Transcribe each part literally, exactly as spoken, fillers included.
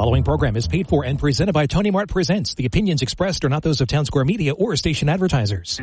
following program is paid for and presented by Tony Mart Presents. The opinions expressed are not those of Town Square Media or station advertisers.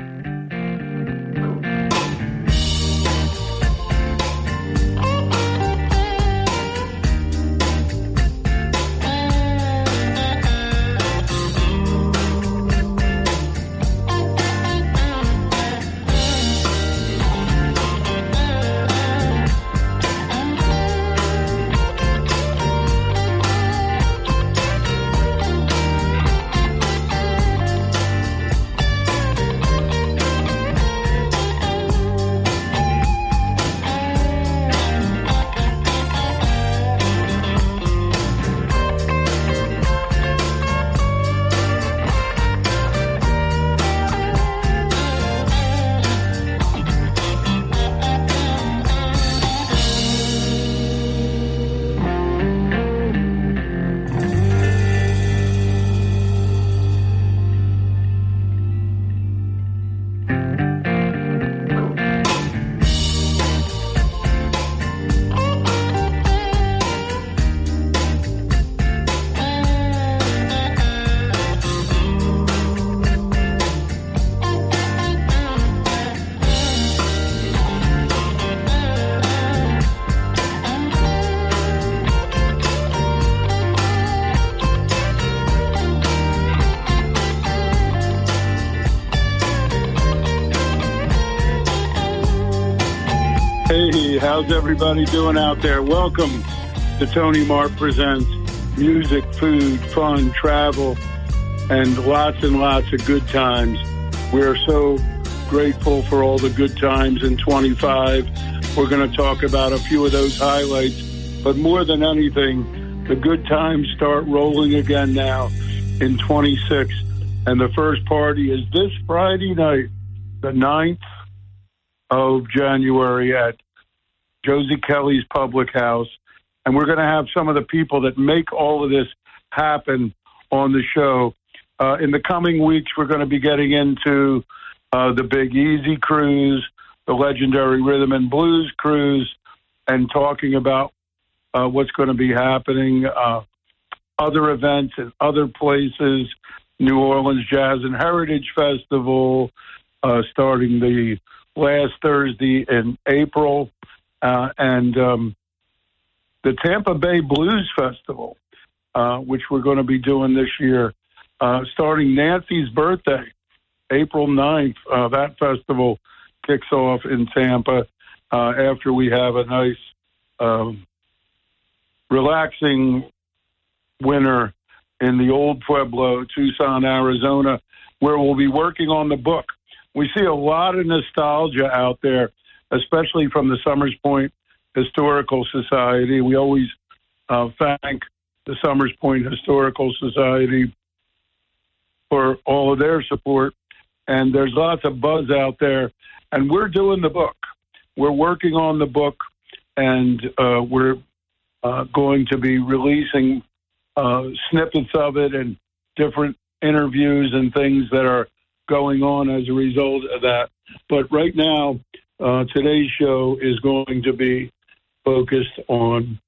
How's everybody doing out there? Welcome to Tony Mart Presents music, food, fun, travel, and lots and lots of good times. We're so grateful for all the good times in twenty-five. We're going to talk about a few of those highlights, but more than anything, the good times start rolling again now in twenty-six. And the first party is this Friday night, the ninth of January at Josie Kelly's Public House, and we're going to have some of the people that make all of this happen on the show. Uh, in the coming weeks, we're going to be getting into uh, the Big Easy Cruise, the legendary Rhythm and Blues Cruise, and talking about uh, what's going to be happening, uh, other events in other places, New Orleans Jazz and Heritage Festival, uh, starting the last Thursday in April, Uh, and um, the Tampa Bay Blues Festival, uh, which we're going to be doing this year, uh, starting Nancy's birthday, April ninth. Uh, that festival kicks off in Tampa uh, after we have a nice, um, relaxing winter in the Old Pueblo, Tucson, Arizona, where we'll be working on the book. We see a lot of nostalgia out there, especially from the Summers Point Historical Society. We always uh, thank the Summers Point Historical Society for all of their support. And there's lots of buzz out there. And we're doing the book. We're working on the book, and uh, we're uh, going to be releasing uh, snippets of it and different interviews and things that are going on as a result of that. But right now, Uh, today's show is going to be focused on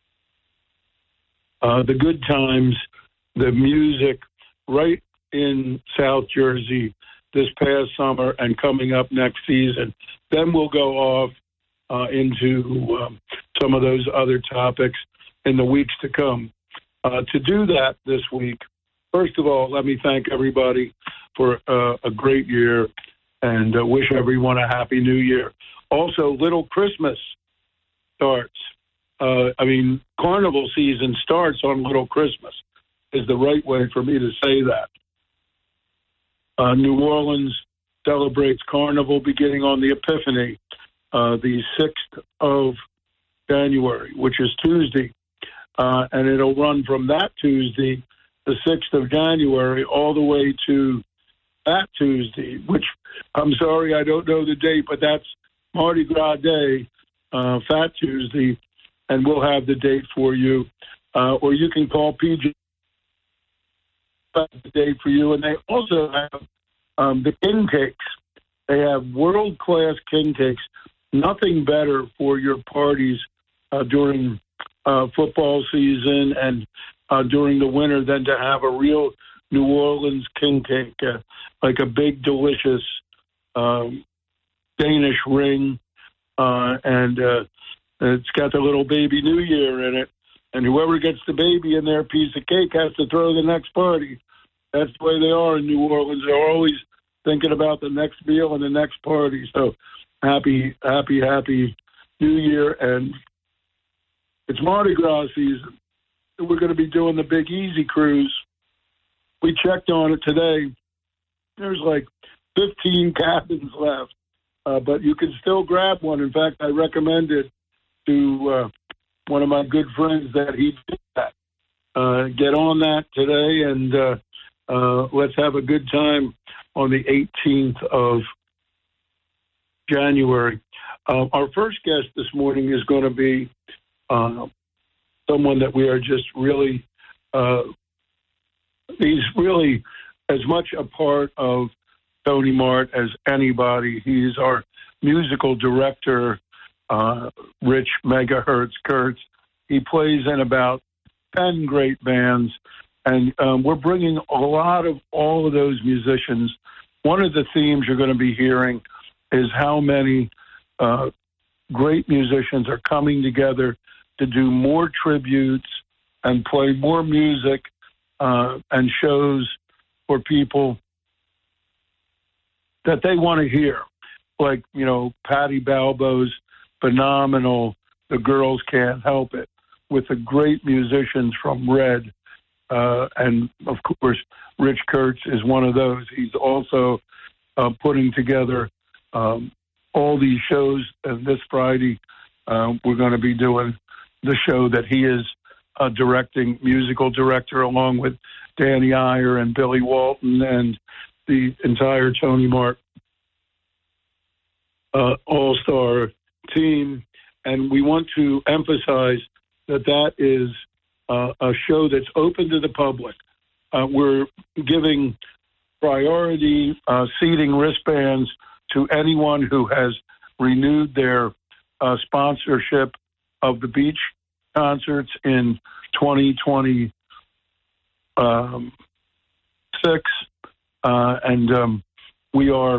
uh, the good times, the music right in South Jersey this past summer and coming up next season. Then we'll go off uh, into um, some of those other topics in the weeks to come. Uh, to do that this week, first of all, let me thank everybody for uh, a great year and uh, wish everyone a happy new year. Also, Little Christmas starts. Uh, I mean, carnival season starts on Little Christmas is the right way for me to say that. Uh, New Orleans celebrates Carnival beginning on the Epiphany, uh, the sixth of January, which is Tuesday. Uh, and it'll run from that Tuesday, the sixth of January, all the way to that Tuesday, which I'm sorry, I don't know the date, but that's Mardi Gras Day, uh, Fat Tuesday, and we'll have the date for you. Uh, or you can call P J the date for you. And they also have um, the king cakes. They have world-class king cakes. Nothing better for your parties uh, during uh, football season and uh, during the winter than to have a real New Orleans king cake, uh, like a big, delicious um, Danish ring, uh, and uh, it's got the little baby New Year in it. And whoever gets the baby in their piece of cake has to throw the next party. That's the way they are in New Orleans. They're always thinking about the next meal and the next party. So happy, happy, happy New Year. And it's Mardi Gras season. We're going to be doing the Big Easy Cruise. We checked on it today. There's like fifteen cabins left, uh, but you can still grab one. In fact, I recommended to uh, one of my good friends that he did that. Uh, get on that today, and uh, uh, let's have a good time on the eighteenth of January. Uh, our first guest this morning is going to be uh, someone that we are just really, uh, he's really as much a part of Tony Mart as anybody. He's our musical director, uh, Rich Megahertz Kurtz. He plays in about ten great bands, and um, we're bringing a lot of all of those musicians. One of the themes you're going to be hearing is how many uh, great musicians are coming together to do more tributes and play more music uh, and shows for people that they want to hear. Like, you know, Patti Balbo's phenomenal The Girls Can't Help It, with the great musicians from Red. Uh, and, of course, Rich Kurtz is one of those. He's also uh, putting together um, all these shows. And this Friday, uh, we're going to be doing the show that he is uh, directing, musical director, along with Danny Iyer and Billy Walton and the entire Tony Mart uh, all-star team. And we want to emphasize that that is uh, a show that's open to the public. Uh, we're giving priority uh, seating wristbands to anyone who has renewed their uh, sponsorship of the beach concerts in twenty twenty-six. Um, uh, and um, we are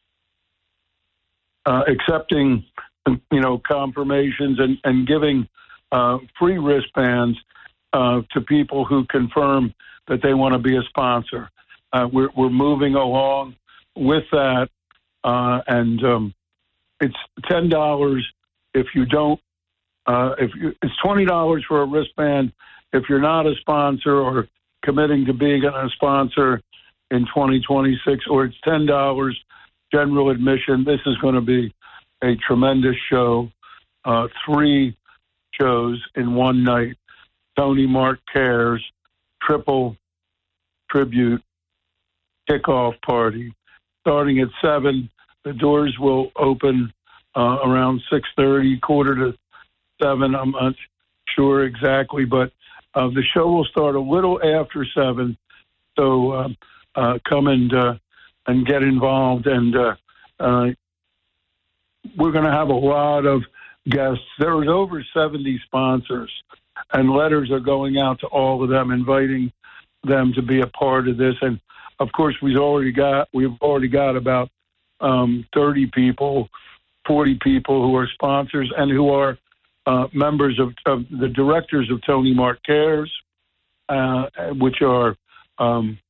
uh, accepting, you know, confirmations and, and giving uh, free wristbands uh, to people who confirm that they want to be a sponsor. Uh, we're, we're moving along with that, uh, and um, it's ten dollars if you don't. Uh, if you, it's twenty dollars for a wristband if you're not a sponsor or committing to being a sponsor in twenty twenty-six, or it's ten dollars general admission. This is going to be a tremendous show. Uh, three shows in one night. Tony Mart Cares, triple tribute kickoff party. Starting at seven, the doors will open uh, around six thirty, quarter to seven. I'm not sure exactly, but uh, the show will start a little after seven. So uh, uh, come and uh, and get involved. And uh, uh, we're going to have a lot of guests. There was over seventy sponsors, and letters are going out to all of them, inviting them to be a part of this. And of course, we've already got we've already got about um, thirty people, forty people who are sponsors and who are uh, members of, of the directors of Tony Mart Cares, uh, which are um,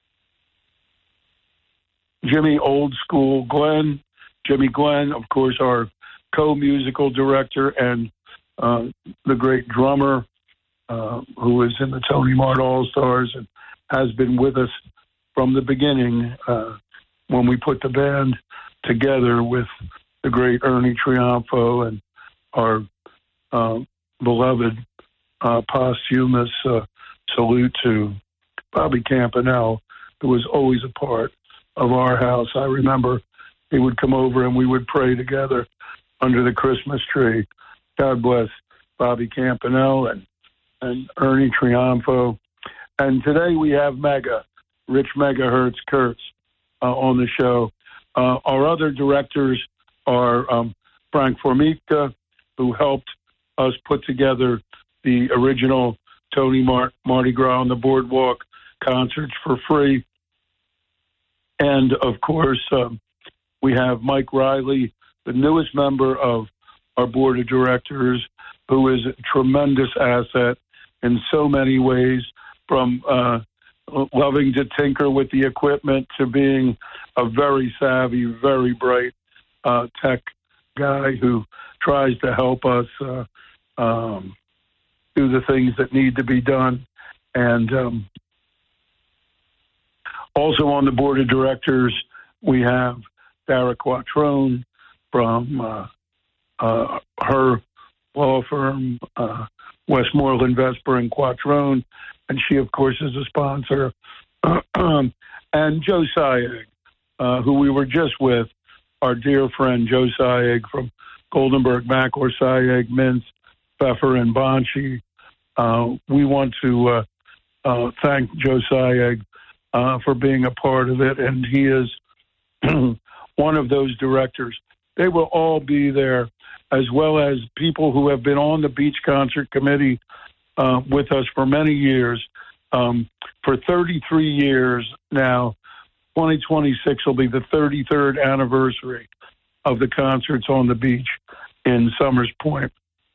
Jimmy Old School Glenn, Jimmy Glenn, of course, our co-musical director, and uh, the great drummer uh, who is in the Tony Mart All-Stars and has been with us from the beginning uh, when we put the band together with the great Ernie Triunfo and our uh, beloved uh, posthumous uh, salute to Bobby Campanelle, who was always a part of our house. I remember he would come over and we would pray together under the Christmas tree. God bless Bobby Campanelle and, and Ernie Triunfo. And today we have Mega, Rich Megahertz Kurtz, uh, on the show. Uh, our other directors are um, Frank Formica, who helped us put together the original Tony Mart, Mardi Gras on the Boardwalk concerts for free. And, of course, um, we have Mike Riley, the newest member of our board of directors, who is a tremendous asset in so many ways, from uh, loving to tinker with the equipment to being a very savvy, very bright uh, tech guy who tries to help us uh, um, do the things that need to be done. And um, also on the board of directors, we have Dara Quattrone from uh, uh, her law firm, uh, Westmoreland, Vesper, and Quattrone, and she, of course, is a sponsor. And Joe Sayegh, uh, who we were just with, our dear friend Joe Sayegh from Goldenberg, Macor, Sayegh, Mintz, Pfeffer, and Bonchi. Uh, we want to uh, uh, thank Joe Sayegh uh, for being a part of it, and he is one of those directors. They will all be there, as well as people who have been on the Beach Concert Committee uh, with us for many years. Um, for thirty-three years now, twenty twenty-six will be the thirty-third anniversary of the concerts on the beach in Summers Point.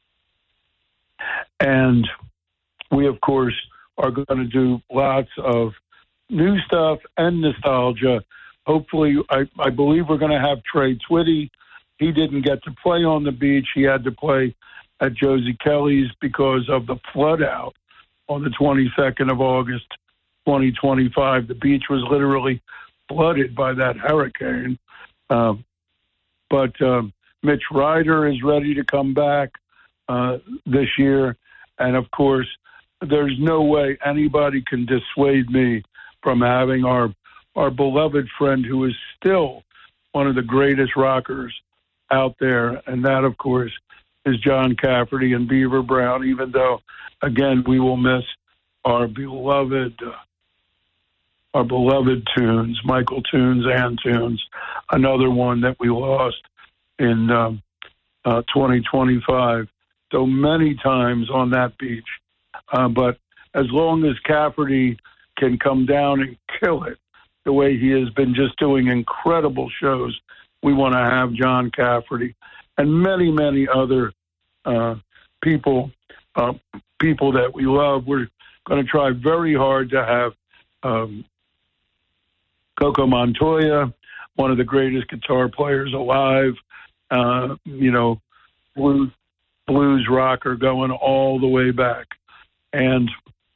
And we, of course, are going to do lots of new stuff and nostalgia. Hopefully, I, I believe we're going to have Trey Twitty. He didn't get to play on the beach. He had to play at Josie Kelly's because of the flood out on the twenty-second of August, twenty twenty-five. The beach was literally flooded by that hurricane. Um, but um, Mitch Ryder is ready to come back uh, this year. And, of course, there's no way anybody can dissuade me from having our, our beloved friend who is still one of the greatest rockers out there, and that, of course, is John Cafferty and Beaver Brown, even though, again, we will miss our beloved uh, our beloved Tunes, Michael Tunes and Tunes, another one that we lost in um, uh, twenty twenty-five. So many times on that beach. Uh, but as long as Cafferty can come down and kill it the way he has been just doing incredible shows, we want to have John Cafferty and many, many other uh, people, uh, people that we love. We're going to try very hard to have um, Coco Montoya, one of the greatest guitar players alive, uh, you know, blues, blues rocker going all the way back. And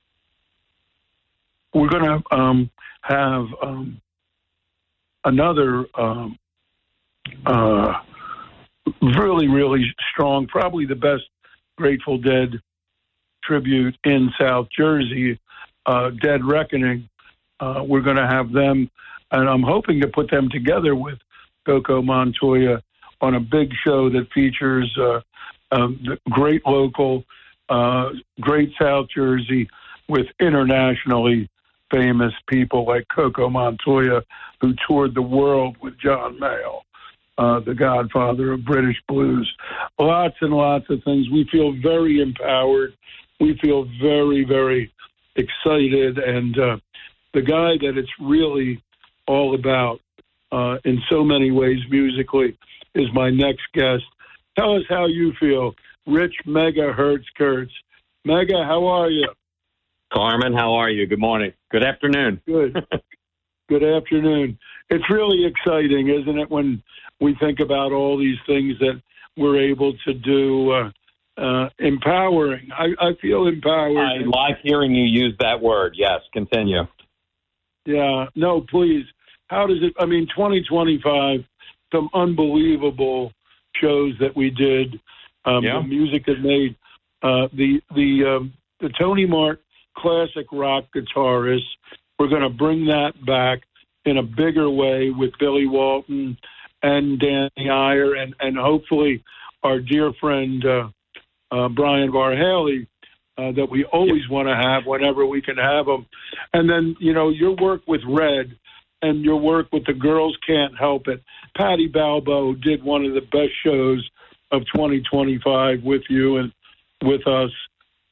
we're going to um, have um, another um, uh, really, really strong, probably the best Grateful Dead tribute in South Jersey, uh, Dead Reckoning. Uh, we're going to have them, and I'm hoping to put them together with Coco Montoya on a big show that features uh, um, the great local, uh, great South Jersey with internationally famous people like Coco Montoya, who toured the world with John Mayall, uh, the godfather of British blues. Lots and lots of things. We feel very empowered. We feel very, very excited. And uh, the guy that it's really all about uh, in so many ways musically is my next guest. Tell us how you feel. Rich Megahertz Kurtz. Mega, how are you? Carmen, how are you? Good morning. Good afternoon. Good. Good afternoon. It's really exciting, isn't it, when we think about all these things that we're able to do. Uh, uh, empowering. I, I feel empowered. I like hearing you use that word. Yes, continue. Yeah. No, please. How does it, I mean, twenty twenty-five, some unbelievable shows that we did. Um, yeah. The music that made uh, the, the, um, the Tony Mart Classic Rock Guitarists. We're going to bring that back in a bigger way with Billy Walton and Danny Iyer and, and hopefully our dear friend uh, uh, Brian Varhaley uh, that we always want to have whenever we can have him. And then, you know, your work with Red and your work with The Girls Can't Help It. Patty Balbo did one of the best shows of twenty twenty-five with you and with us. Um,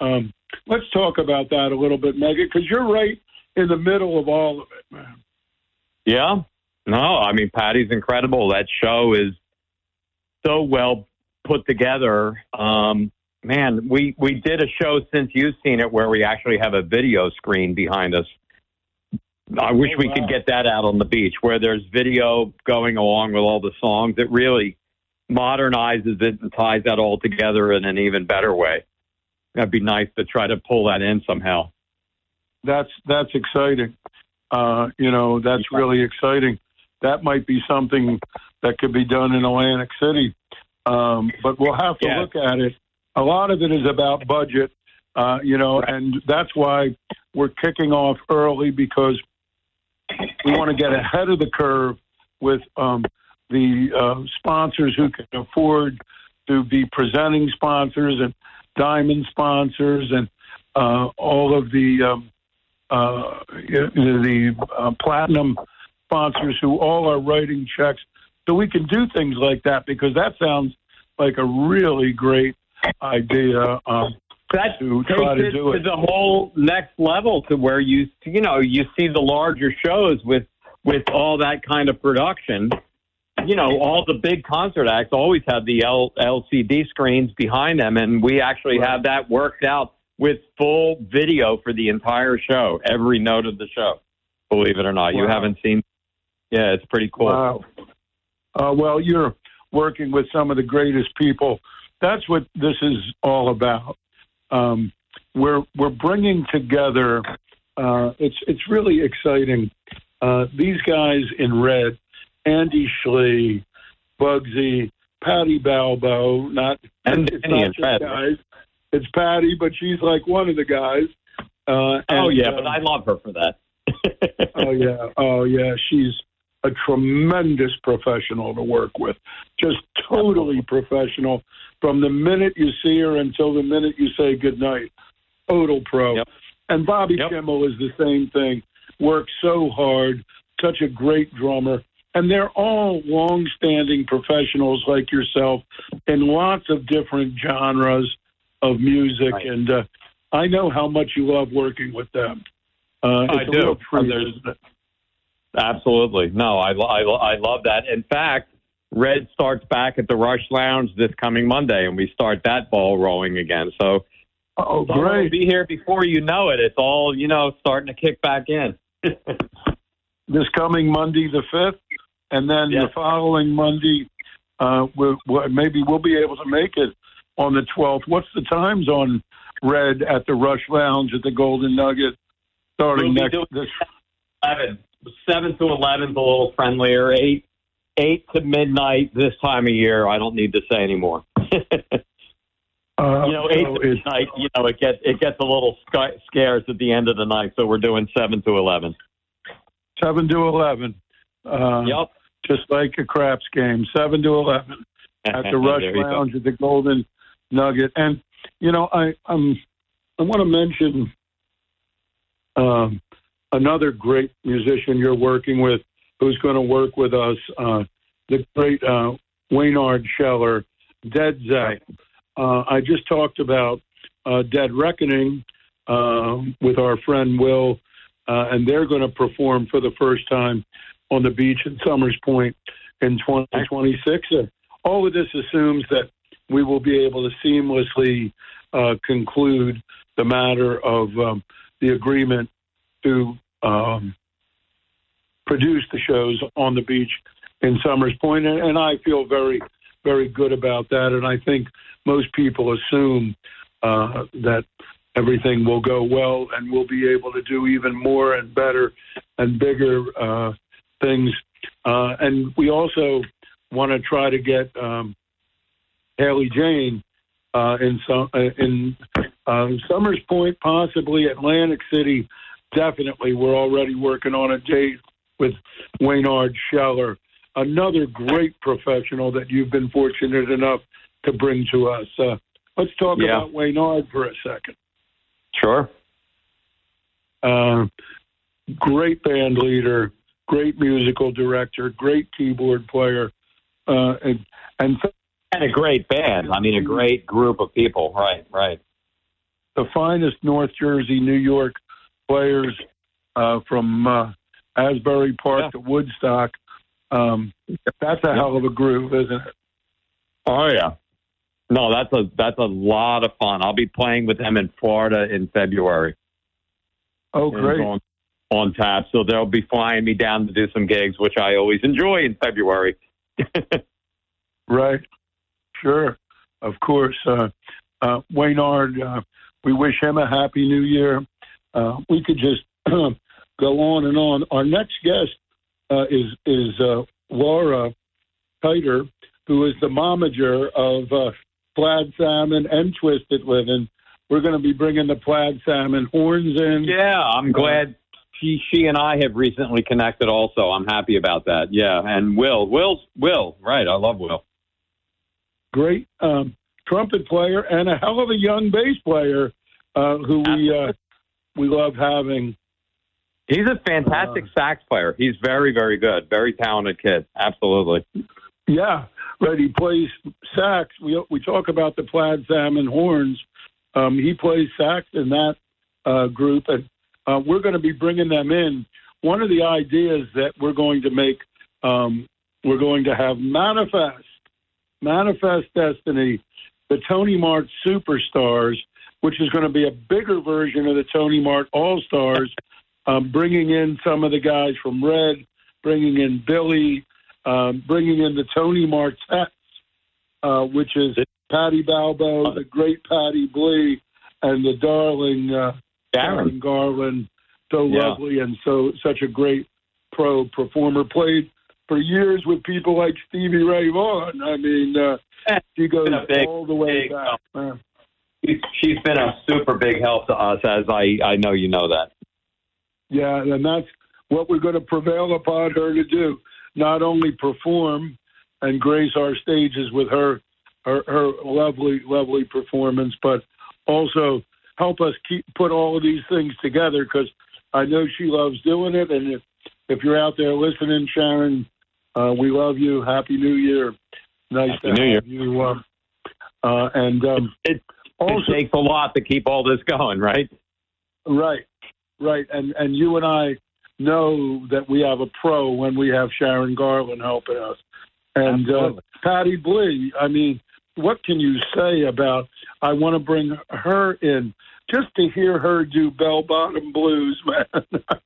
let's talk about that a little bit, Megan, because you're right in the middle of all of it, man. Yeah. No, I mean, Patty's incredible. That show is so well put together. Um, man, we, we did a show since you've seen it where we actually have a video screen behind us. I wish oh, we wow. could get that out on the beach where there's video going along with all the songs. It really modernizes it and ties that all together in an even better way. That'd be nice to try to pull that in somehow. That's that's exciting. Uh, you know, that's yeah. really exciting. That might be something that could be done in Atlantic City. Um, but we'll have to yeah. look at it. A lot of it is about budget, uh, you know, right. and that's why we're kicking off early because we want to get ahead of the curve with um, the uh, sponsors who can afford to be presenting sponsors and diamond sponsors and uh, all of the um, uh, the uh, platinum sponsors who all are writing checks. So we can do things like that because that sounds like a really great idea um, that to try to do it to the whole next level to where you you know you see the larger shows with with all that kind of production. You know, all the big concert acts always have the L- LCD screens behind them, and we actually right. have that worked out with full video for the entire show, every note of the show. Believe it or not, wow. you haven't seen. Yeah, it's pretty cool. Wow. Uh, well, you're working with some of the greatest people. That's what this is all about. Um, we're we're bringing together. Uh, it's it's really exciting. Uh, these guys in red, Andy Schlee, Bugsy, Patty Balbo. Not and it's not just guys. It's Patty, but she's like one of the guys. Uh, and, oh yeah, uh, but I love her for that. oh yeah, oh yeah, she's a tremendous professional to work with. Just totally professional from the minute you see her until the minute you say goodnight. Total pro. Yep. And Bobby yep. Kimmel is the same thing. Works so hard, such a great drummer. And they're all long-standing professionals like yourself in lots of different genres of music. Right. And uh, I know how much you love working with them. Uh, I it's do. A real treat, isn't it? Absolutely. No, I, I, I love that. In fact, Red starts back at the Rush Lounge this coming Monday, and we start that ball rolling again. So, oh, so great. We'll be here before you know it. It's all, you know, starting to kick back in. This coming Monday the fifth, and then yes. the following Monday, uh, we'll, we'll, maybe we'll be able to make it on the twelfth. What's the times on Red at the Rush Lounge at the Golden Nugget starting we'll next this eleven. Seven to eleven is a little friendlier. Eight, eight to midnight this time of year. I don't need to say anymore. uh, you know, eight so to midnight. You know, it gets it gets a little sc- scarce at the end of the night. So we're doing seven to eleven. Seven to eleven. Uh, yep. Just like a craps game. Seven to eleven at the Rush Lounge at the Golden Nugget. And you know, I um I want to mention. Um, Another great musician you're working with who's going to work with us, uh, the great uh, Waynard Scheller, Dead Zepp. Uh, I just talked about uh, Dead Reckoning uh, with our friend Will, uh, and they're going to perform for the first time on the beach in Summers Point in twenty twenty-six. And all of this assumes that we will be able to seamlessly uh, conclude the matter of um, the agreement to um, produce the shows on the beach in Summers Point. And, and I feel very, very good about that. And I think most people assume uh, that everything will go well and we'll be able to do even more and better and bigger uh, things. Uh, and we also want to try to get um, Haley Jane uh, in, some, uh, in uh, Summers Point, possibly Atlantic City. Definitely, we're already working on a date with Waynard Scheller, another great professional that you've been fortunate enough to bring to us. Uh, let's talk yeah. about Waynard for a second. Sure. Uh, great band leader, great musical director, great keyboard player, uh, and, and and a great band. I mean, a great group of people. Right, right. the finest North Jersey, New York players uh, from uh, Asbury Park yeah. to Woodstock. Um, that's a yeah. hell of a groove, isn't it? Oh, yeah. No, that's a that's a lot of fun. I'll be playing with them in Florida in February. Oh, great. On, on tap. So they'll be flying me down to do some gigs, which I always enjoy in February. Right. Sure. Of course. Uh, uh, Waynard, uh, we wish him a happy new year. Uh, we could just go on and on. Our next guest uh, is, is uh, Laura Kiter, who is the momager of uh, Plaid Salmon and Twisted Living. We're going to be bringing the Plaid Salmon horns in. Yeah, I'm glad she she and I have recently connected also. I'm happy about that. Yeah, and Will. Will's, Will, right, I love Will. Great um, trumpet player and a hell of a young bass player uh, who we uh, we love having. He's a fantastic uh, sax player. He's very, very good. Very talented kid. Absolutely. Yeah, right. He plays sax. We we talk about the Plaid Salmon horns. Um, he plays sax in that uh, group, and uh, we're going to be bringing them in. One of the ideas that we're going to make, um, we're going to have Manifest, Manifest Destiny, the Tony Mart Superstars, which is going to be a bigger version of the Tony Mart All-Stars, um, bringing in some of the guys from Red, bringing in Billy, um, bringing in the Tony Martettes, uh, which is Patty Balbo, the great Patty Blee, and the darling uh, Sharon Garland, so yeah. lovely and so such a great pro performer. Played for years with people like Stevie Ray Vaughan. I mean, uh, she goes big, all the way big, back. Uh, she's been a super big help to us, as I, I know you know that. Yeah, and that's what we're going to prevail upon her to do, not only perform and grace our stages with her Her, her lovely, lovely performance, but also help us keep put all of these things together, because I know she loves doing it. And if, if you're out there listening, Sharon, uh, we love you. Happy New Year. Nice Happy to New have Year. you. Uh, uh, and um, it, also, it takes a lot to keep all this going, right? Right, right. And, and you and I know that we have a pro when we have Sharon Garland helping us. And uh, Patty Blee, I mean, what can you say about, I want to bring her in just to hear her do Bell Bottom Blues, man.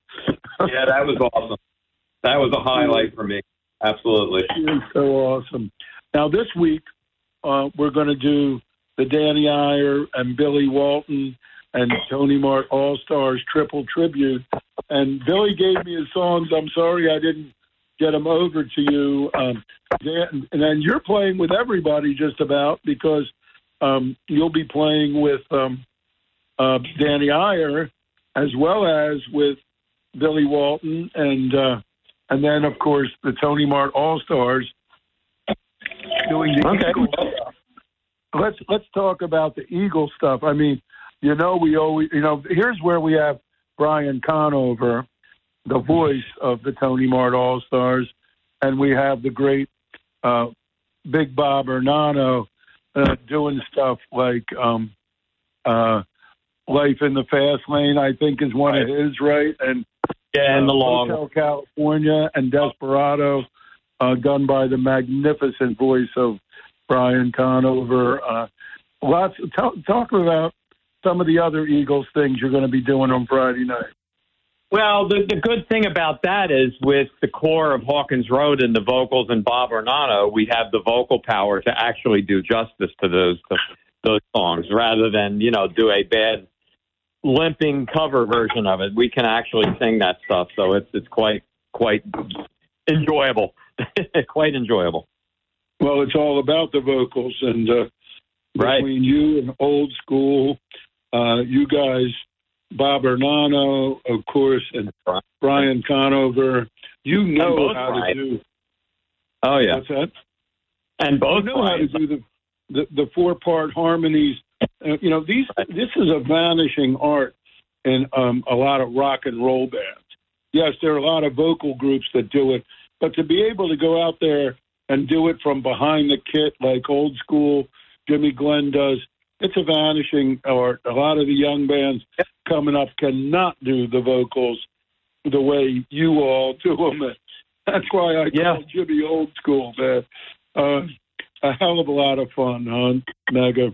Yeah, that was awesome. That was a highlight for me. Absolutely. It's so awesome. Now, this week, uh, we're going to do the Danny Iyer and Billy Walton and Tony Mart All-Stars triple tribute. And Billy gave me his songs. I'm sorry I didn't get them over to you. Um, Dan, and then you're playing with everybody just about, because um, you'll be playing with um, uh, Danny Iyer as well as with Billy Walton, and uh, and then of course the Tony Mart All Stars doing the okay. Eagle stuff. Let's let's talk about the Eagle stuff. I mean, you know, we always, you know, here's where we have Brian Conover, the voice of the Tony Mart All Stars, and we have the great uh, Big Bob Ornano uh, doing stuff like um, uh, Life in the Fast Lane, I think is one right. of his, right? And yeah, and uh, the long Hotel California and Desperado, uh, done by the magnificent voice of Brian Conover. Uh, lots. Talk, talk about some of the other Eagles things you're going to be doing on Friday night. Well, the, the good thing about that is with the core of Hawkins Road and the vocals and Bob Ornano, we have the vocal power to actually do justice to those to those songs rather than, you know, do a bad limping cover version of it. We can actually sing that stuff, so it's it's quite quite enjoyable, quite enjoyable. Well, it's all about the vocals, and uh, right. between you and Old School, uh, you guys. Bob Ornano, of course, and Brian Conover. You know how Brian. to do. Oh yeah, what's that? And both you know Brian. how to do the the, the four part harmonies. Uh, you know, these. This is a vanishing art in um, a lot of rock and roll bands. Yes, there are a lot of vocal groups that do it, but to be able to go out there and do it from behind the kit like Old School, Jimmy Glenn does, it's a vanishing art. A lot of the young bands coming up cannot do the vocals the way you all do them. That's why I yeah. call Jimmy old school, man. Uh, a hell of a lot of fun, huh, Mega?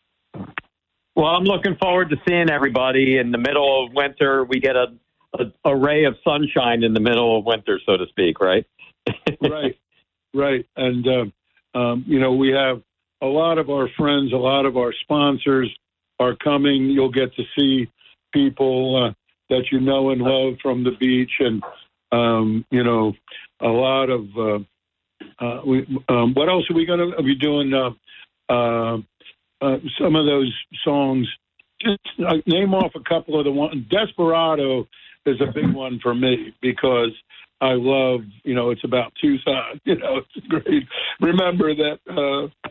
Well, I'm looking forward to seeing everybody in the middle of winter. We get a, a, a ray of sunshine in the middle of winter, so to speak, right? Right, right. And, uh, um, you know, we have a lot of our friends, a lot of our sponsors are coming. You'll get to see people uh, that you know and love from the beach. And, um, you know, a lot of, uh, uh, we, um, what else are we going to be doing? Uh, uh, uh, some of those songs, just uh, name off a couple of the ones. Desperado is a big one for me because I love, you know, it's about Tucson. You know, it's great. Remember that. Uh,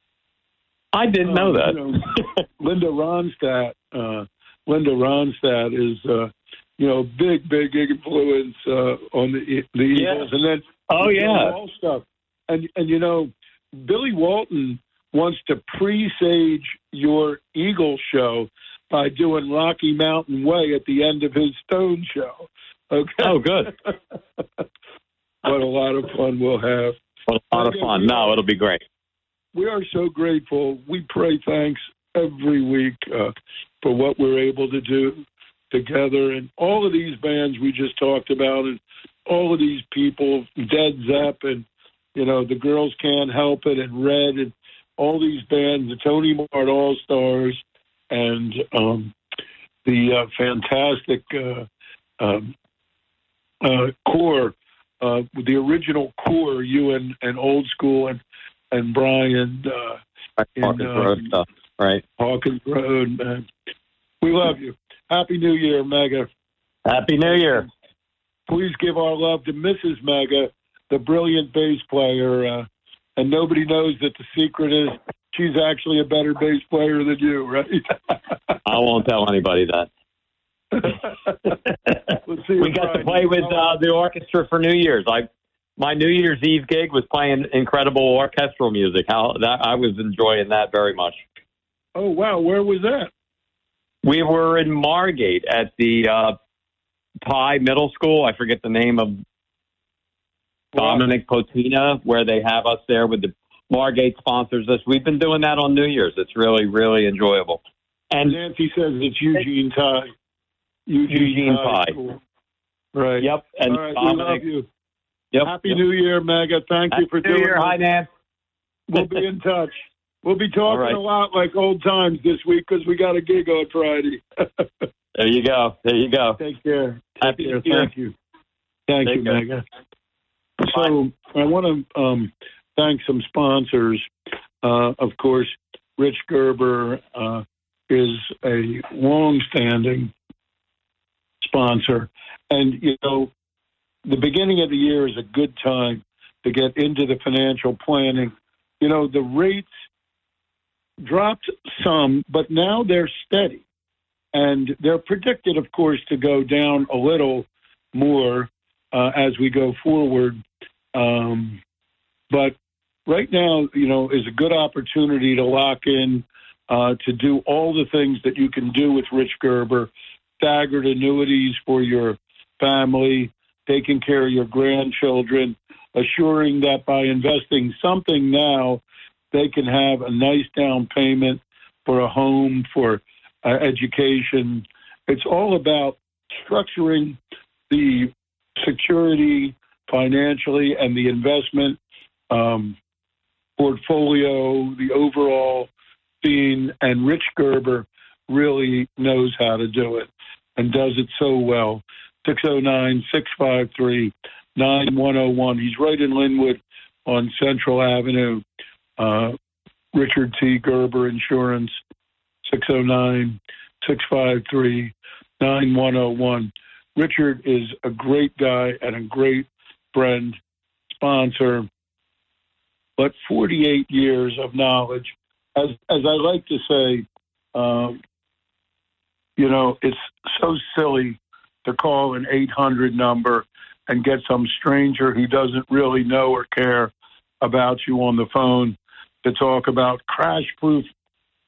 I didn't know that. Uh, you know, Linda Ronstadt. Uh, Linda Ronstadt is, uh, you know, big, big influence uh, on the the yeah. Eagles, and then oh yeah, all stuff. And and you know, Billy Walton wants to presage your Eagles show by doing Rocky Mountain Way at the end of his Stone show. Okay. Oh, good. What a lot of fun we'll have. What a lot of fun. No, it'll be great. We are so grateful. We pray thanks every week uh, for what we're able to do together. And all of these bands we just talked about and all of these people, Dead Zepp and, you know, the Girls Can't Help It and Red and all these bands, the Tony Mart All-Stars and um, the uh, fantastic uh, um, uh, core, uh, the original core, you and, and Old School and and Brian uh, Hawkins in, Road um, stuff, right? Hawkins Road, man. We love you. Happy New Year, Mega. Happy New Year. Please give our love to Missus Mega, the brilliant bass player. Uh, and nobody knows that the secret is she's actually a better bass player than you, right? I won't tell anybody that. Let's see we got Friday. to play with uh, the orchestra for New Year's. I My New Year's Eve gig was playing incredible orchestral music. How that I was enjoying that very much. Oh wow, where was that? We were in Margate at the uh, Pye Middle School. I forget the name of wow. Dominic Potina, where they have us there with the Margate sponsors us. We've been doing that on New Year's. It's really, really enjoyable. And Nancy says it's Eugene Pye. Eugene, Eugene Pye. Cool. Right. Yep. And all right, Dominic. we love you. Yep. Happy yep. New Year, Mega. Thank Happy you for New doing Year. it. Hi, Nan. We'll be in touch. We'll be talking right. a lot like old times this week because we got a gig on Friday. There you go. There you go. Take care. Take Happy care. New Year. Thank you. Thank Take you, care. Mega. So I want to um, thank some sponsors. Uh, of course, Rich Gerber uh, is a long-standing sponsor. And, you know, the beginning of the year is a good time to get into the financial planning. You know, the rates dropped some, but now they're steady. And they're predicted, of course, to go down a little more uh, as we go forward. Um, but right now, you know, is a good opportunity to lock in, uh, to do all the things that you can do with Rich Gerber, staggered annuities for your family, taking care of your grandchildren, assuring that by investing something now, they can have a nice down payment for a home, for uh, education. It's all about structuring the security financially and the investment um, portfolio, the overall scene. And Rich Gerber really knows how to do it and does it so well. six oh nine, six five three, nine one oh one. He's right in Linwood on Central Avenue. Uh, Richard T. Gerber Insurance, six oh nine, six five three, nine one oh one. Richard is a great guy and a great friend, sponsor, but forty-eight years of knowledge. As as I like to say, um, you know, it's so silly to call an eight hundred number and get some stranger who doesn't really know or care about you on the phone to talk about crash-proof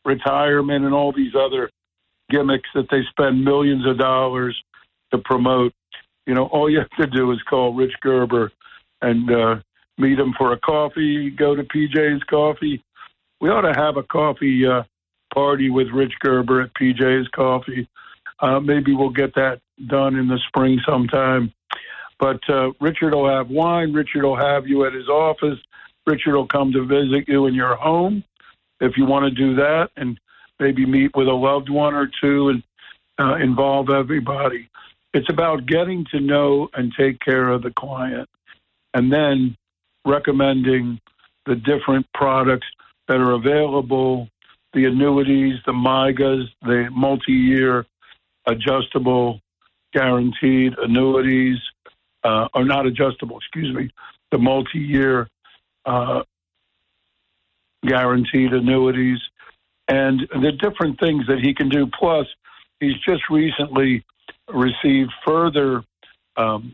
retirement and all these other gimmicks that they spend millions of dollars to promote. You know, all you have to do is call Rich Gerber and uh, meet him for a coffee, go to P J's Coffee. We ought to have a coffee uh, party with Rich Gerber at P J's Coffee. Uh, maybe we'll get that done in the spring sometime. But uh, Richard will have wine. Richard will have you at his office. Richard will come to visit you in your home if you want to do that, and maybe meet with a loved one or two and uh, involve everybody. It's about getting to know and take care of the client, and then recommending the different products that are available, the annuities, the M I G As, the multi-year adjustable guaranteed annuities, uh, or not adjustable, excuse me, the multi-year uh, guaranteed annuities, and the different things that he can do. Plus, he's just recently received further um,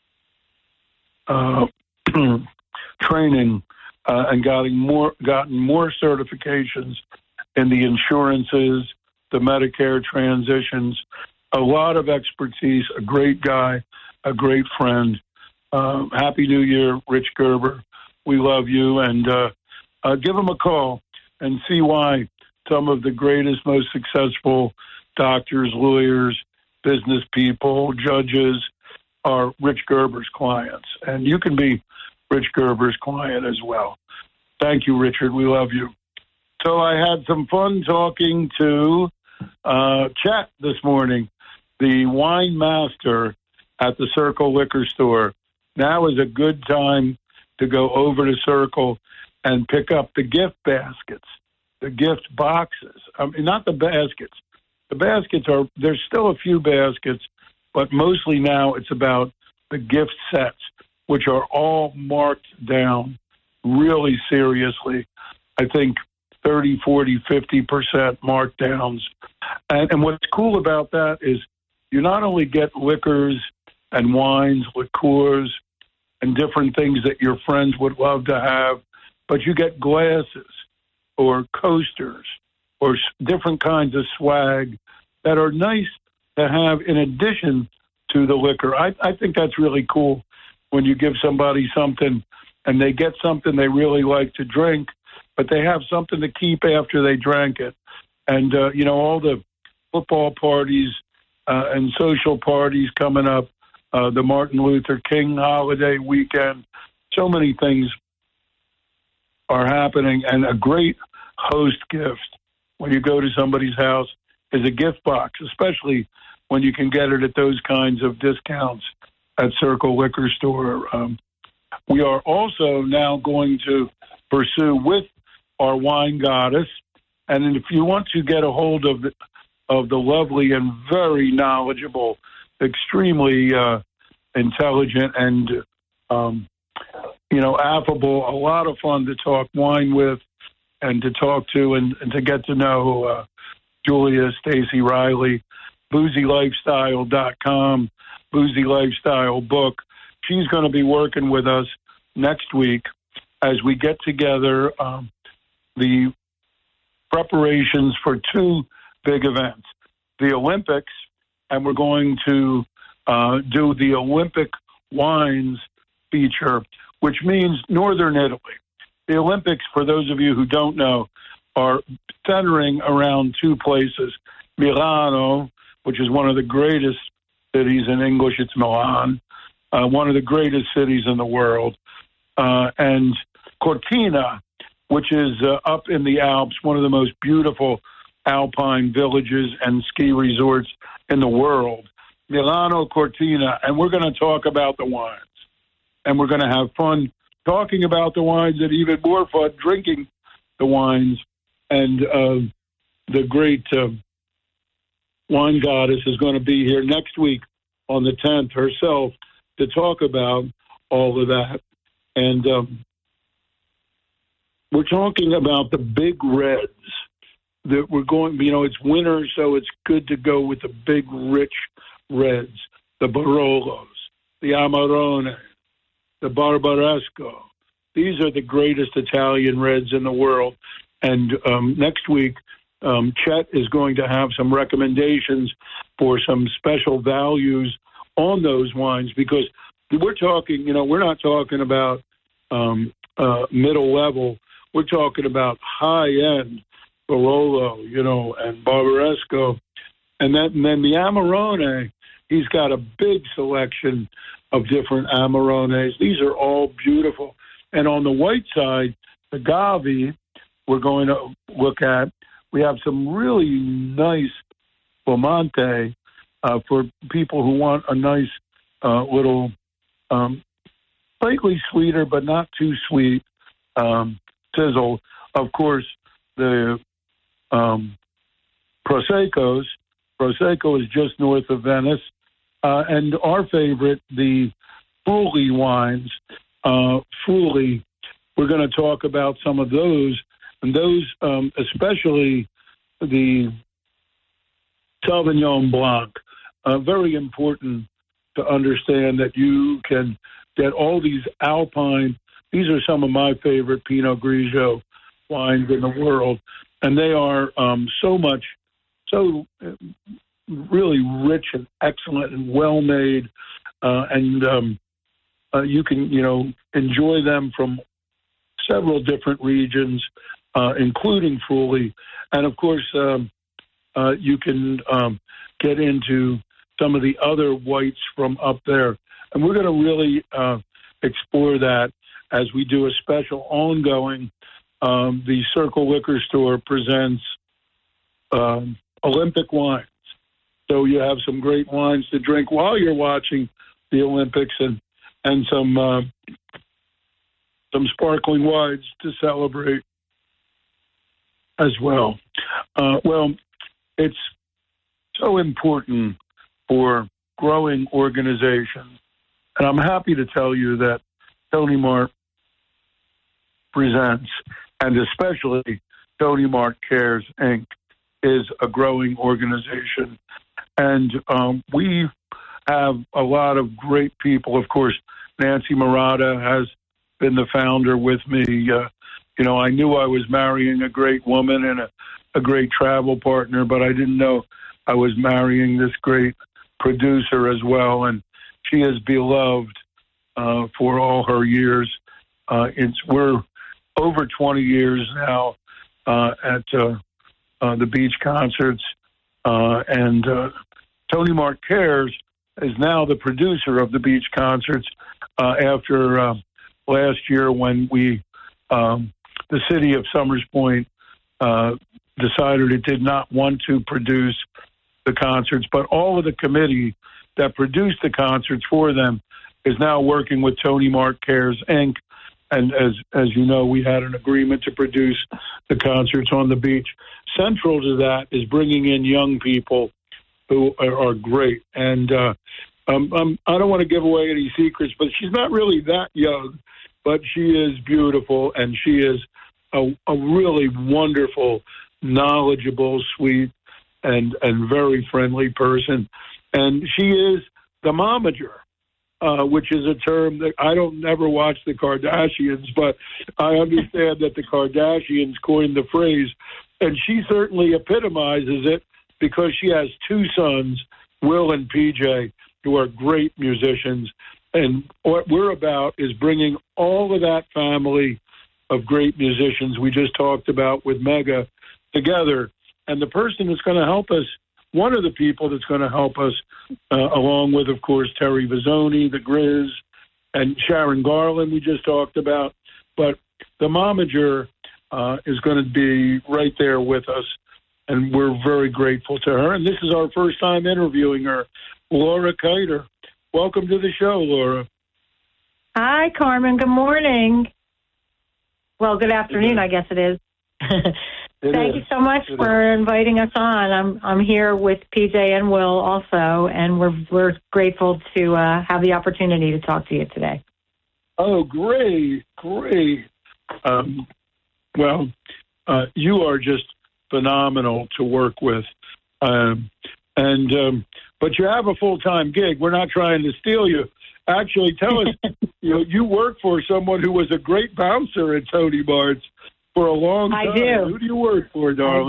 uh, training uh, and gotten more, gotten more certifications in the insurances, the Medicare transitions, a lot of expertise, a great guy, a great friend. Uh, Happy New Year, Rich Gerber. We love you, and uh, uh, give him a call and see why some of the greatest, most successful doctors, lawyers, business people, judges are Rich Gerber's clients. And you can be Rich Gerber's client as well. Thank you, Richard. We love you. So I had some fun talking to uh, Chet this morning, the wine master at the Circle Liquor Store. Now is a good time to go over to Circle and pick up the gift baskets, the gift boxes. I mean, not the baskets. The baskets are, there's still a few baskets, but mostly now it's about the gift sets, which are all marked down really seriously. I think thirty, forty, fifty percent markdowns. And, and what's cool about that is you not only get liquors and wines, liqueurs, and different things that your friends would love to have, but you get glasses or coasters or different kinds of swag that are nice to have in addition to the liquor. I, I think that's really cool when you give somebody something and they get something they really like to drink, but they have something to keep after they drank it. And, uh, you know, all the football parties uh, and social parties coming up, uh, the Martin Luther King holiday weekend, so many things are happening. And a great host gift when you go to somebody's house is a gift box, especially when you can get it at those kinds of discounts at Circle Liquor Store. Um, we are also now going to pursue with our wine goddess. And if you want to get a hold of the, of the lovely and very knowledgeable, extremely uh, intelligent and, um, you know, affable, a lot of fun to talk wine with and to talk to and, and to get to know uh, Julia Stacy Riley, boozy lifestyle dot com, Boozy Lifestyle book. She's going to be working with us next week as we get together um, the preparations for two big events, the Olympics, and we're going to uh, do the Olympic wines feature, which means Northern Italy. The Olympics, for those of you who don't know, are centering around two places, Milano, which is one of the greatest cities in English, it's Milan, uh, one of the greatest cities in the world, uh, and Cortina, which is uh, up in the Alps, one of the most beautiful alpine villages and ski resorts in the world, Milano Cortina. And we're going to talk about the wines. And we're going to have fun talking about the wines and even more fun drinking the wines. And uh, the great uh, wine goddess is going to be here next week on the tenth herself to talk about all of that. And um, we're talking about the big reds that we're going, you know, it's winter, so it's good to go with the big, rich reds, the Barolos, the Amarone, the Barbaresco. These are the greatest Italian reds in the world. And um, next week, um, Chet is going to have some recommendations for some special values on those wines, because we're talking, you know, we're not talking about um, uh, middle level. We're talking about high end Barolo, you know, and Barbaresco. And, that, and then the Amarone, he's got a big selection of different Amarones. These are all beautiful. And on the white side, the Gavi, we're going to look at, we have some really nice Spumante uh, for people who want a nice uh, little, um, slightly sweeter, but not too sweet um, sizzle. Of course, the um, Proseccos. Prosecco is just north of Venice. Uh, and our favorite, the Friuli wines. Uh, Friuli, we're going to talk about some of those. And those, um, especially the Sauvignon Blanc, uh, very important to understand that you can get all these Alpine. These are some of my favorite Pinot Grigio wines in the world. And they are um, so much, so really rich and excellent and well-made. Uh, and um, uh, you can, you know, enjoy them from several different regions, uh, including Friuli. And, of course, um, uh, you can um, get into some of the other whites from up there. And we're going to really uh, explore that as we do a special ongoing. Um, the Circle Liquor Store presents um, Olympic wines. So you have some great wines to drink while you're watching the Olympics, and and some uh, some sparkling wines to celebrate as well. Uh, well, it's so important for growing organizations, and I'm happy to tell you that Tony Mart Presents, and especially Tony Mart Cares, Incorporated, is a growing organization. And um, we have a lot of great people. Of course, Nancy Murata has been the founder with me. Uh, you know, I knew I was marrying a great woman and a, a great travel partner, but I didn't know I was marrying this great producer as well. And she is beloved uh, for all her years. Uh, it's we're over twenty years now uh, at uh, uh, the beach concerts, uh, and uh, Tony Mart Cares is now the producer of the beach concerts uh, after uh, last year when we, um, the city of Summers Point, uh, decided it did not want to produce the concerts, but all of the committee that produced the concerts for them is now working with Tony Mart Cares, Incorporated. And as as you know, we had an agreement to produce the concerts on the beach. Central to that is bringing in young people who are, are great. And uh, um, um, I don't want to give away any secrets, but she's not really that young, but she is beautiful, and she is a, a really wonderful, knowledgeable, sweet, and, and very friendly person. And she is the momager. Uh, which is a term that I don't never watch the Kardashians, but I understand that the Kardashians coined the phrase, and she certainly epitomizes it because she has two sons, Will and P J, who are great musicians. And what we're about is bringing all of that family of great musicians we just talked about with Mega together. And the person that's going to help us, one of the people that's going to help us, uh, along with, of course, Terry Vizzoni, the Grizz, and Sharon Garland we just talked about. But the momager uh, is going to be right there with us, and we're very grateful to her. And this is our first time interviewing her, Laura Kiter. Welcome to the show, Laura. Hi, Carmen. Good morning. Well, good afternoon, I guess it is. It Thank is. you so much It for is. inviting us on. I'm I'm here with P J and Will also, and we're we're grateful to uh, have the opportunity to talk to you today. Oh, great, great. Um, well, uh, you are just phenomenal to work with, um, and um, but you have a full time gig. We're not trying to steal you. Actually, tell us, you know, you work for someone who was a great bouncer at Tony Mart's for a long time. I do. Who do you work for, darling?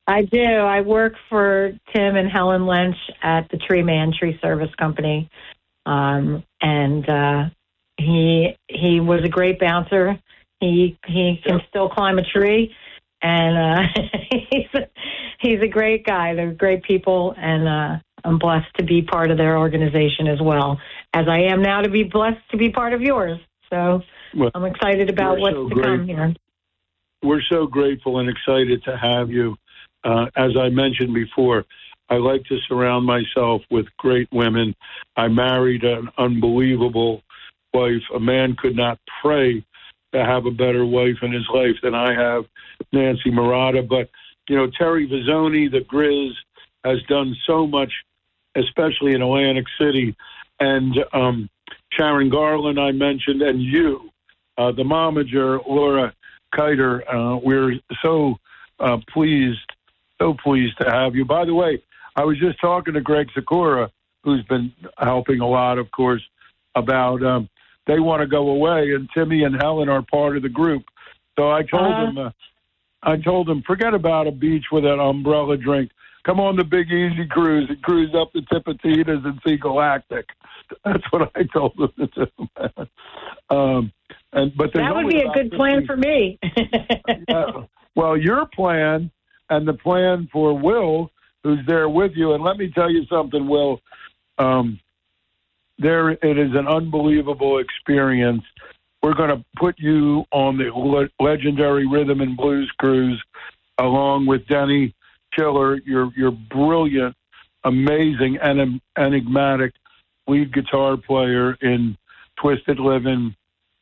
I do. I work for Tim and Helen Lynch at the Tree Man Tree Service Company, um, and uh, he he was a great bouncer. He he can still climb a tree, and uh, he's a, he's a great guy. They're great people, and uh, I'm blessed to be part of their organization as well, as I am now to be blessed to be part of yours. So well, I'm excited about what's so to great. come here. We're so grateful and excited to have you. Uh, as I mentioned before, I like to surround myself with great women. I married an unbelievable wife. A man could not pray to have a better wife in his life than I have, Nancy Murata. But, you know, Terry Vizzoni, the Grizz, has done so much, especially in Atlantic City. And um, Sharon Garland, I mentioned, and you, uh, the momager, Laura Kiter. Uh, we're so uh, pleased So pleased to have you. By the way, I was just talking to Greg Sakura, who's been helping a lot, of course, about um, they want to go away, and Timmy and Helen are part of the group. So I told uh-huh. them, uh, I told them, forget about a beach with an umbrella drink. Come on the Big Easy cruise and cruise up the Tipititas and see Galactic. That's what I told them to do. um, and but that would be a good plan for me. uh, well, your plan. And the plan for Will, who's there with you. And let me tell you something, Will. Um, there, it is an unbelievable experience. We're going to put you on the le- legendary Rhythm and Blues Cruise, along with Denny Chiller, your your brilliant, amazing, and enigmatic lead guitar player in Twisted Living.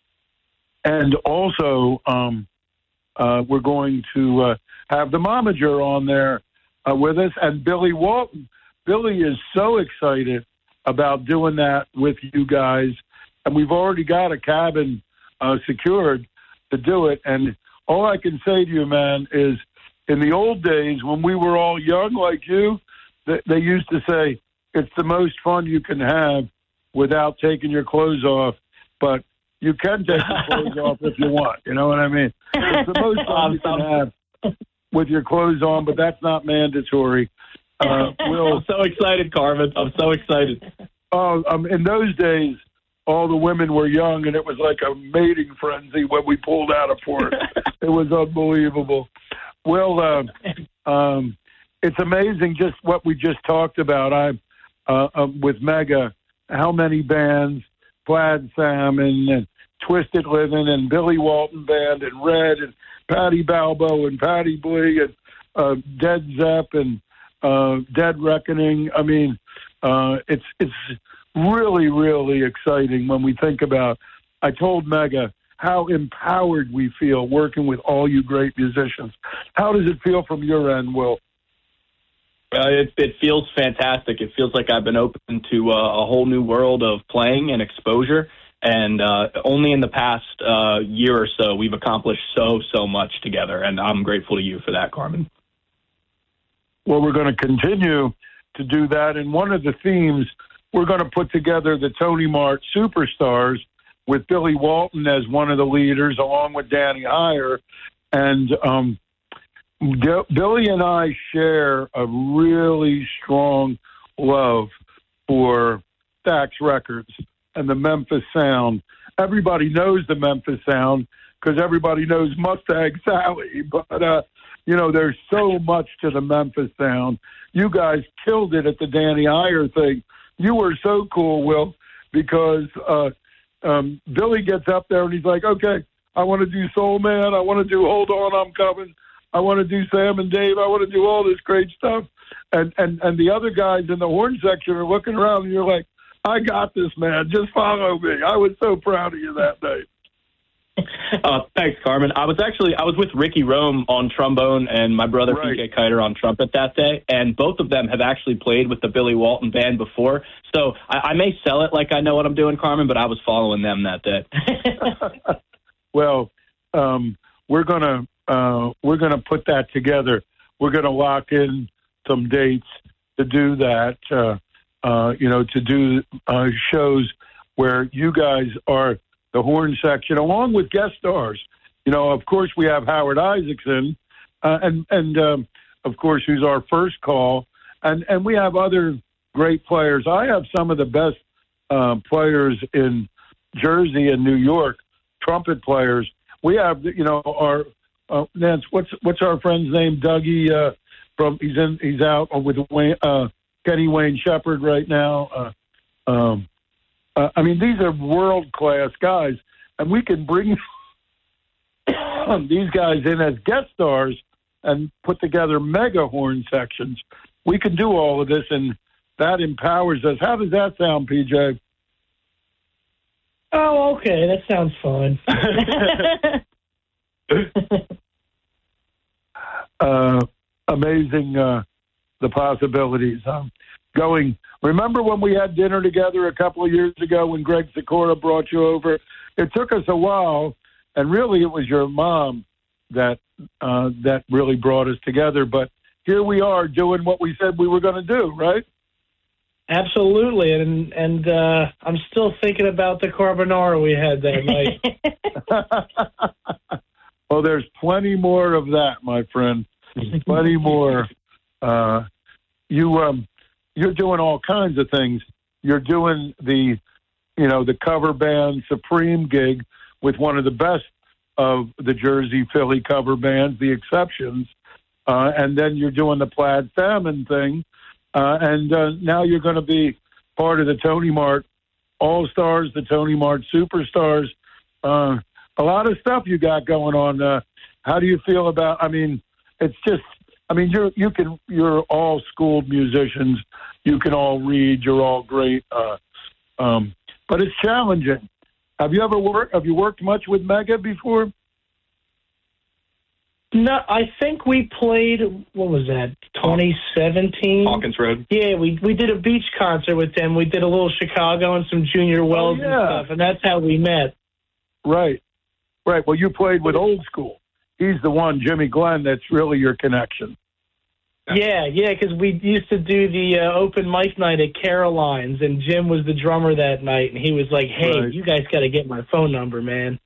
And also, um, uh, we're going to uh, have the momager on there uh, with us, and Billy Walton. Billy is so excited about doing that with you guys, and we've already got a cabin uh, secured to do it. And all I can say to you, man, is in the old days when we were all young like you, they, they used to say it's the most fun you can have without taking your clothes off, but you can take your clothes off if you want. You know what I mean? It's the most fun you can have with your clothes on, but that's not mandatory. Uh, Will, I'm so excited, Carmen. I'm so excited. Oh, um, in those days, all the women were young, and it was like a mating frenzy when we pulled out of port. It was unbelievable. Will, uh, um, it's amazing just what we just talked about. I uh, uh, with Mega, how many bands, Plaid Salmon and Twisted Living and Billy Walton Band and Red and Patty Balbo and Patty Blee and uh, Dead Zepp and uh, Dead Reckoning. I mean, uh, it's it's really, really exciting when we think about, I told Mega how empowered we feel working with all you great musicians. How does it feel from your end, Will? Uh, it, it feels fantastic. It feels like I've been open to uh, a whole new world of playing and exposure. And uh, only in the past uh, year or so, we've accomplished so, so much together. And I'm grateful to you for that, Carmen. Well, we're going to continue to do that. And one of the themes, we're going to put together the Tony Mart Superstars with Billy Walton as one of the leaders, along with Danny Heyer. And um, D- Billy and I share a really strong love for Stax Records and the Memphis sound. Everybody knows the Memphis sound because everybody knows Mustang Sally. But, uh, you know, there's so much to the Memphis sound. You guys killed it at the Danny Heyer thing. You were so cool, Will, because uh, um, Billy gets up there and he's like, okay, I want to do Soul Man. I want to do Hold On, I'm Coming. I want to do Sam and Dave. I want to do all this great stuff. And, and, and the other guys in the horn section are looking around and you're like, I got this, man. Just follow me. I was so proud of you that night. Uh, thanks, Carmen. I was actually, I was with Ricky Rome on trombone and my brother right. P J Kiter on trumpet that day. And both of them have actually played with the Billy Walton Band before. So I, I may sell it like I know what I'm doing, Carmen, but I was following them that day. Well, um, we're going to, Uh, we're going to put that together. We're going to lock in some dates to do that, uh, uh, you know, to do uh, shows where you guys are the horn section, along with guest stars. You know, of course, we have Howard Isaacson, uh, and, and um, of course, who's our first call. And, and we have other great players. I have some of the best uh, players in Jersey and New York, trumpet players. We have, you know, our uh, Nance. What's what's our friend's name? Dougie. Uh, from he's in. He's out with Wayne, uh, Kenny Wayne Shepherd right now. Uh, um, uh, I mean, these are world class guys, and we can bring these guys in as guest stars and put together mega horn sections. We can do all of this, and that empowers us. How does that sound, P J? Oh, okay. That sounds fun. uh, amazing, uh, the possibilities. Um, going, remember when we had dinner together a couple of years ago when Greg Sikora brought you over? It took us a while, and really it was your mom that uh, that really brought us together. But here we are doing what we said we were going to do, right? Absolutely, and and uh, I'm still thinking about the carbonara we had that night. Well, there's plenty more of that, my friend. Plenty more. Uh, you um, you're doing all kinds of things. You're doing the, you know, the cover band Supreme gig with one of the best of the Jersey Philly cover bands, The Exceptions, uh, and then you're doing the Plaid Famine thing. Uh, and uh, now you're going to be part of the Tony Mart All-Stars, the Tony Mart Superstars. Uh, a lot of stuff you got going on. Uh, how do you feel about, I mean, it's just, I mean, you're, you can, you're all schooled musicians. You can all read. You're all great. Uh, um, but it's challenging. Have you ever worked, have you worked much with Mega before? No, I think we played, what was that, twenty seventeen? Hawkins Road. Yeah, we we did a beach concert with them. We did a little Chicago and some Junior Wells oh, yeah. and stuff, and that's how we met. Right, right. Well, you played with Old School. He's the one, Jimmy Glenn, that's really your connection. Yeah, yeah, because we used to do the uh, open mic night at Caroline's, and Jim was the drummer that night, and he was like, hey, right. You guys got to get my phone number, man.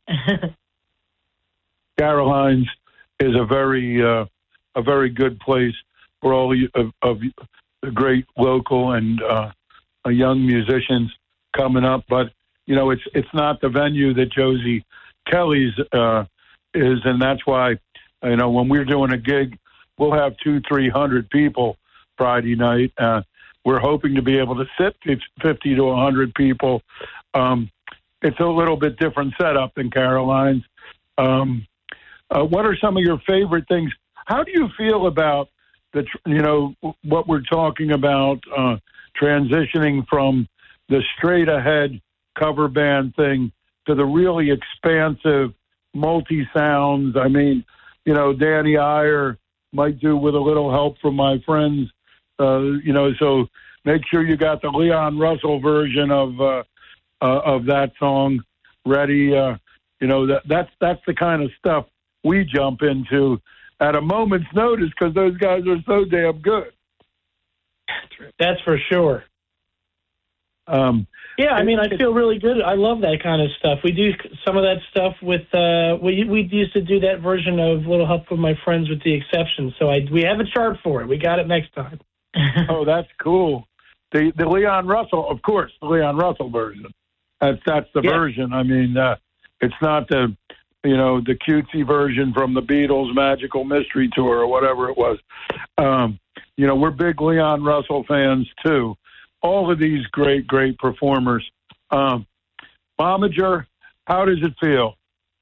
Caroline's is a very uh, a very good place for all of, of the great local and uh, young musicians coming up. But you know, it's it's not the venue that Josie Kelly's uh, is, and that's why you know when we're doing a gig, we'll have two, three hundred people Friday night. Uh, we're hoping to be able to sit fifty to a hundred people. Um, it's a little bit different setup than Caroline's. Um, Uh, what are some of your favorite things? How do you feel about the, you know, what we're talking about, uh, transitioning from the straight ahead cover band thing to the really expansive multi sounds? I mean, you know, Danny Iyer might do with a little help from my friends, uh, you know, so make sure you got the Leon Russell version of, uh, uh, of that song ready. Uh, you know, that that's, that's the kind of stuff we jump into at a moment's notice because those guys are so damn good. That's for sure. Um, yeah, I mean, I feel really good. I love that kind of stuff. We do some of that stuff with, uh, we we used to do that version of Little Help with My Friends with The Exceptions. So I we have a chart for it. We got it next time. Oh, that's cool. The the Leon Russell, of course, the Leon Russell version. That's, that's the yeah. version. I mean, uh, it's not the... you know, the cutesy version from the Beatles' Magical Mystery Tour or whatever it was. Um, you know, we're big Leon Russell fans, too. All of these great, great performers. Um, Momager, how does it feel?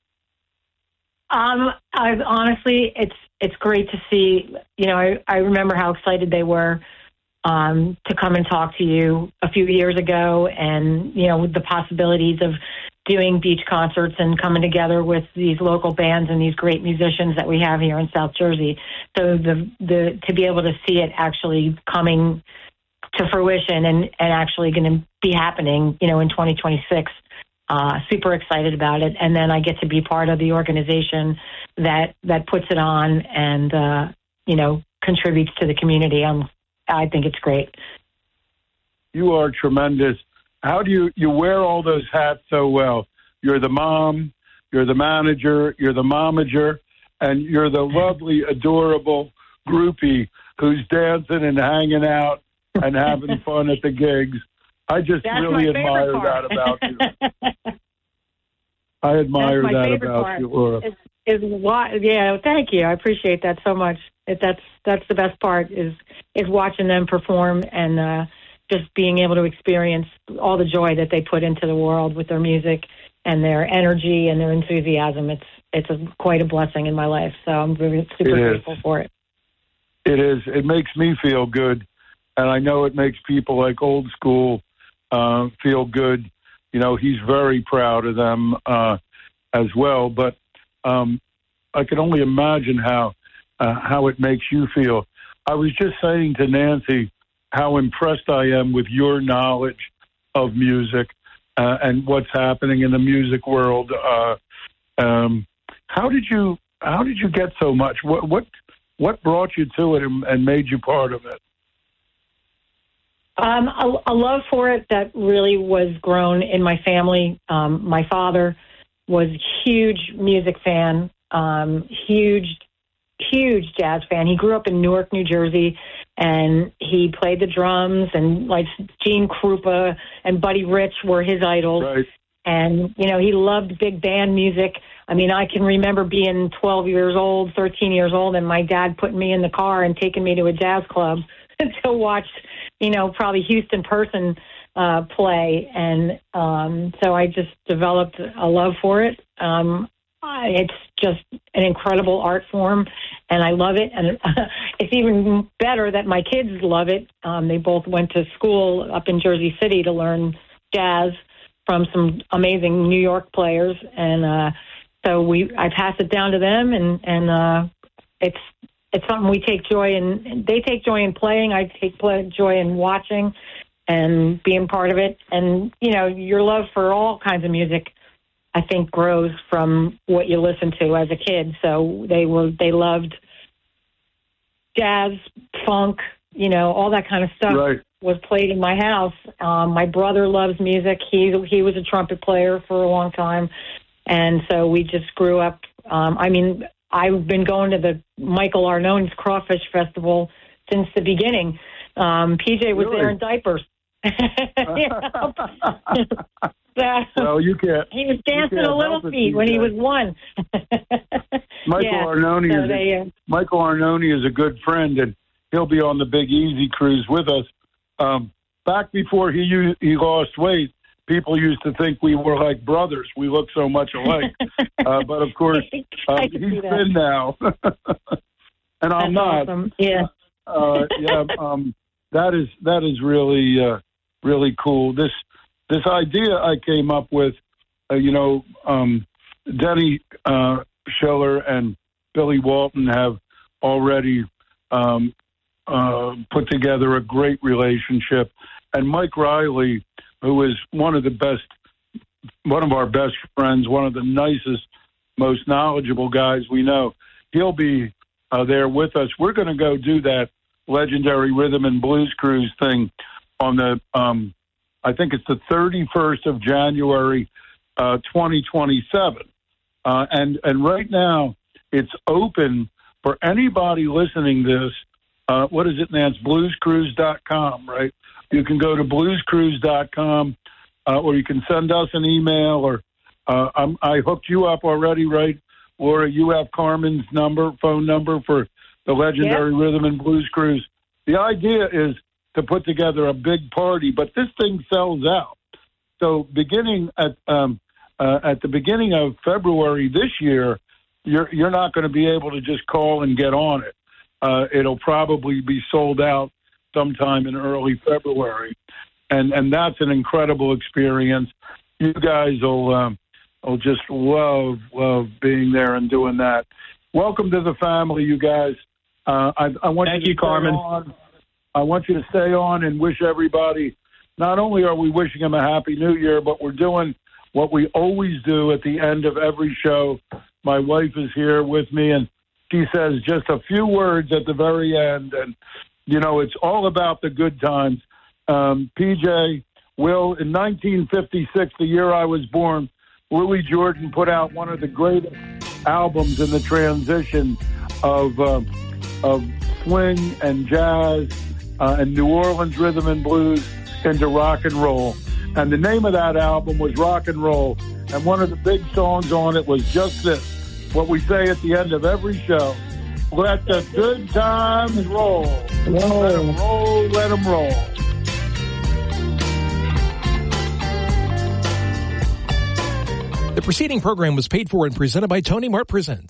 Um, I honestly, it's it's great to see. You know, I, I remember how excited they were um, to come and talk to you a few years ago and, you know, with the possibilities of doing beach concerts and coming together with these local bands and these great musicians that we have here in South Jersey. So the the to be able to see it actually coming to fruition and, and actually going to be happening, you know, in twenty twenty-six, uh, super excited about it. And then I get to be part of the organization that, that puts it on and, uh, you know, contributes to the community. I'm, I think it's great. You are tremendous. How do you, you wear all those hats so well? You're the mom, you're the manager, you're the momager, and you're the lovely, adorable, groupie who's dancing and hanging out and having fun at the gigs. I just That's really my admire favorite part. that about you. I admire That's my that favorite about part. you, Laura. Is, is why, yeah, thank you. I appreciate that so much. It, that's that's the best part is is watching them perform and uh, just being able to experience all the joy that they put into the world with their music and their energy and their enthusiasm. It's it's a, quite a blessing in my life. So I'm really super It is. grateful for it. It is. It makes me feel good, and I know it makes people like old school uh, feel good. You know, he's very proud of them uh, as well. But um, I can only imagine how uh, how it makes you feel. I was just saying to Nancy how impressed I am with your knowledge of music uh, and what's happening in the music world. Uh, um, how did you how did you get so much? What what what brought you to it and, and made you part of it? Um, a, a love for it that really was grown in my family. Um, my father was a huge music fan, um, huge, huge jazz fan. He grew up in Newark, New Jersey, and he played the drums, and like Gene Krupa and Buddy Rich were his idols. Right. And, you know, he loved big band music. I mean, I can remember being twelve years old, thirteen years old, and my dad putting me in the car and taking me to a jazz club to watch, you know, probably Houston Person uh, play. And um, so I just developed a love for it. Um, I, it's just an incredible art form, and I love it. And it's even better that my kids love it. Um, they both went to school up in Jersey City to learn jazz from some amazing New York players. And uh, so we, I pass it down to them, and, and uh, it's, it's something we take joy in. They take joy in playing. I take play, joy in watching and being part of it. And, you know, your love for all kinds of music, I think, grows from what you listen to as a kid. So they were, they loved jazz, funk, you know, all that kind of stuff. Right. Was played in my house. Um, my brother loves music. He he was a trumpet player for a long time. And so we just grew up. Um, I mean, I've been going to the Michael Arnone's Crawfish Festival since the beginning. Um, P J was Really? there in diapers. So, well, you can't. he was dancing can't a little help it, feet when P J. he was one. Michael Yeah, Arnone so is they, a, uh, Michael Arnone is a good friend, and he'll be on the Big Easy cruise with us. Um, back before he u- he lost weight, people used to think we were like brothers. We look so much alike. uh, but of course, uh, I he's can see that. thin now, and I'm That's not. awesome. Yeah. uh, yeah, um, that is that is really uh, really cool. This this idea I came up with, uh, you know, um, Denny uh, Schiller and Billy Walton have already um, uh, put together a great relationship, and Mike Riley, who is one of the best, one of our best friends, one of the nicest, most knowledgeable guys we know, he'll be uh, there with us. We're going to go do that legendary Rhythm and Blues Cruise thing on the, um, I think it's the thirty-first of January, uh, twenty twenty-seven. Uh, and, and right now it's open for anybody listening this. Uh, what is it, Nance? blues cruise dot com, right? You can go to blues cruise dot com, uh, or you can send us an email, or uh, I'm, I hooked you up already, right? Laura, you have Carmen's number, phone number for the legendary Yep. Rhythm and Blues Cruise. The idea is to put together a big party, but this thing sells out. So beginning at um, uh, at the beginning of February this year, you're you're not going to be able to just call and get on it. Uh, it'll probably be sold out sometime in early February, and and that's an incredible experience. You guys will um, will just love love being there and doing that. Welcome to the family, you guys. Uh, I, I want Thank you, you, to stay Carmen. on. I want you to stay on and wish everybody. Not only are we wishing them a happy New Year, but we're doing what we always do at the end of every show. My wife is here with me, and she says just a few words at the very end. And, you know, it's all about the good times. Um, P J, Will, in nineteen fifty-six, the year I was born, Louis Jordan put out one of the greatest albums in the transition of uh, of swing and jazz uh, and New Orleans rhythm and blues into rock and roll. And the name of that album was Rock and Roll. And one of the big songs on it was just this, what we say at the end of every show: let the good times roll. Whoa. Let them roll, let them roll. The preceding program was paid for and presented by Tony Mart Presents.